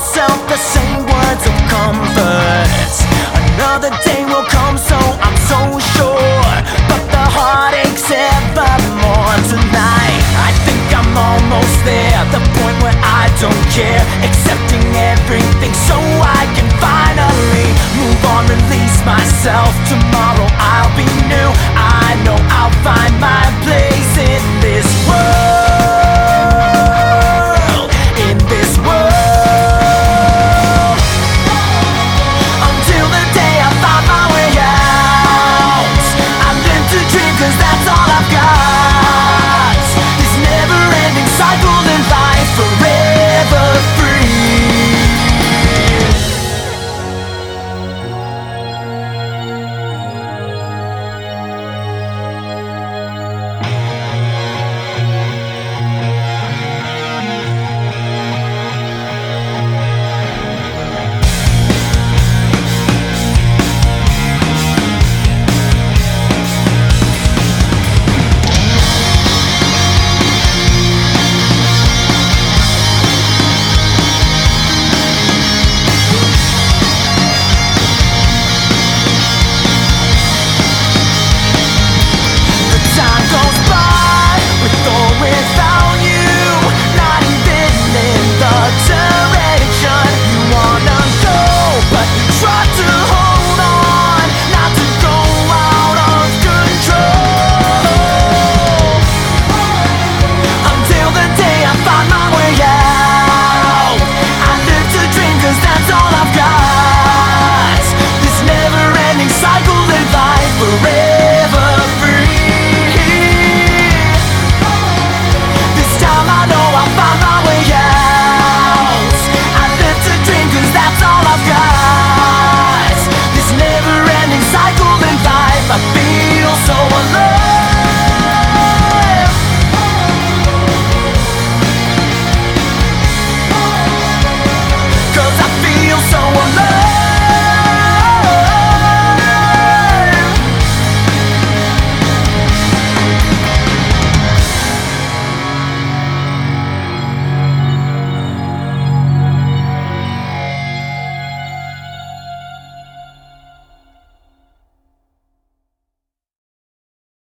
myself the same words of comfort. Another day will come, so I'm so sure, but the heartache's evermore tonight. I think I'm almost there, the point where I don't care, accepting everything so I can finally move on, release myself. Tomorrow I'll be new, I know I'll find my place.